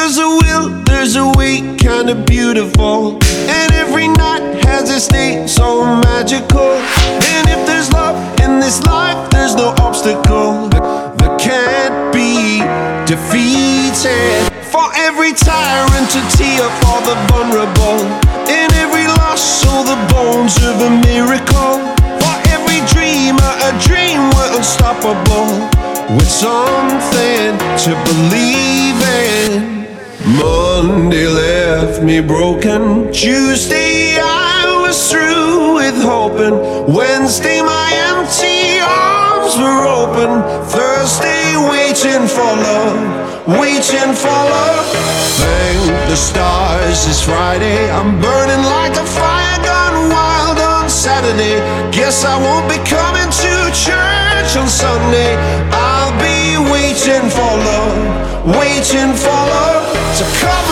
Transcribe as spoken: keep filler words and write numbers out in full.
there's a will, there's a way, kinda beautiful. And every night has its day, so magical. And if there's love in this life, there's no obstacle that can't be defeated. For every tyrant a tear for the vulnerable. In every loss, so the bones of a miracle. For every dreamer, a dream we're unstoppable. With something to believe in. Monday left me broken. Tuesday I was through with hoping. Wednesday my empty arms were open. Thursday waiting for love, waiting for love. Thank the stars it's Friday. I'm burning like a fire gone wild on Saturday. Guess I won't be coming to church on Sunday. I'll be waiting for love, waiting for love to come.